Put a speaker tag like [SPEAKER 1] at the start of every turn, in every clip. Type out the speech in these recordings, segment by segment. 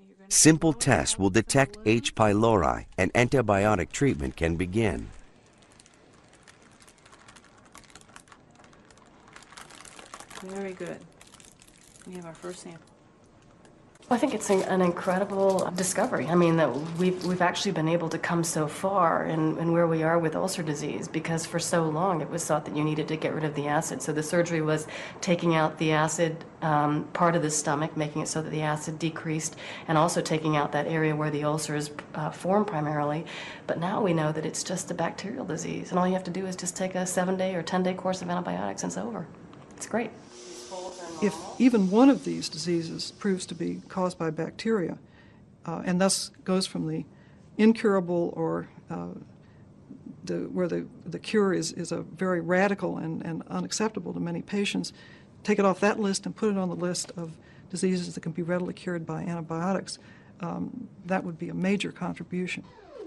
[SPEAKER 1] Simple tests will detect H. pylori and antibiotic treatment can begin.
[SPEAKER 2] Very good. We have our first sample.
[SPEAKER 3] I think it's an incredible discovery. I mean, that we've actually been able to come so far in where we are with ulcer disease, because for so long it was thought that you needed to get rid of the acid. So the surgery was taking out the acid part of the stomach, making it so that the acid decreased, and also taking out that area where the ulcers form primarily. But now we know that it's just a bacterial disease, and all you have to do is just take a 7-day or 10-day course of antibiotics and it's over. It's great.
[SPEAKER 4] If even one of these diseases proves to be caused by bacteria, and thus goes from the incurable or where the cure is a very radical and unacceptable to many patients, take it off that list and put it on the list of diseases that can be readily cured by antibiotics, that would be a major contribution.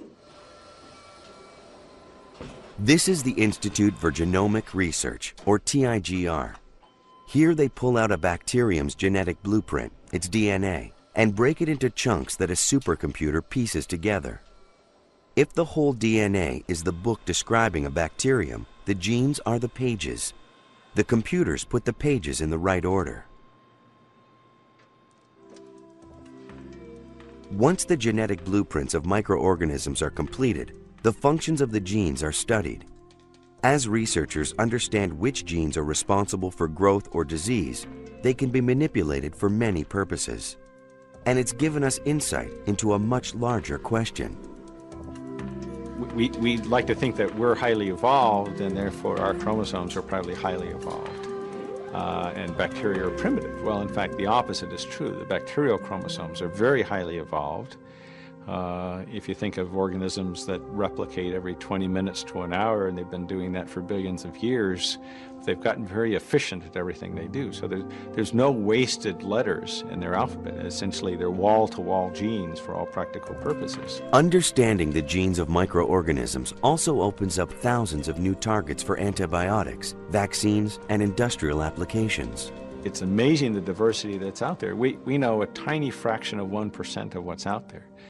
[SPEAKER 1] This is the Institute for Genomic Research, or TIGR. Here they pull out a bacterium's genetic blueprint, its DNA, and break it into chunks that a supercomputer pieces together. If the whole DNA is the book describing a bacterium, the genes are the pages. The computers put the pages in the right order. Once the genetic blueprints of microorganisms are completed, the functions of the genes are studied. As researchers understand which genes are responsible for growth or disease, they can be manipulated for many purposes. And it's given us insight into a much larger question.
[SPEAKER 5] We like to think that we're highly evolved, and therefore our chromosomes are probably highly evolved. And bacteria are primitive. Well, in fact, the opposite is true. The bacterial chromosomes are very highly evolved. If you think of organisms that replicate every 20 minutes to an hour, and they've been doing that for billions of years, they've gotten very efficient at everything they do. So there's no wasted letters in their alphabet. Essentially, they're wall-to-wall genes for all practical purposes.
[SPEAKER 1] Understanding the genes of microorganisms also opens up thousands of new targets for antibiotics, vaccines, and industrial applications.
[SPEAKER 5] It's amazing the diversity that's out there. We know a tiny fraction of 1% of what's out there.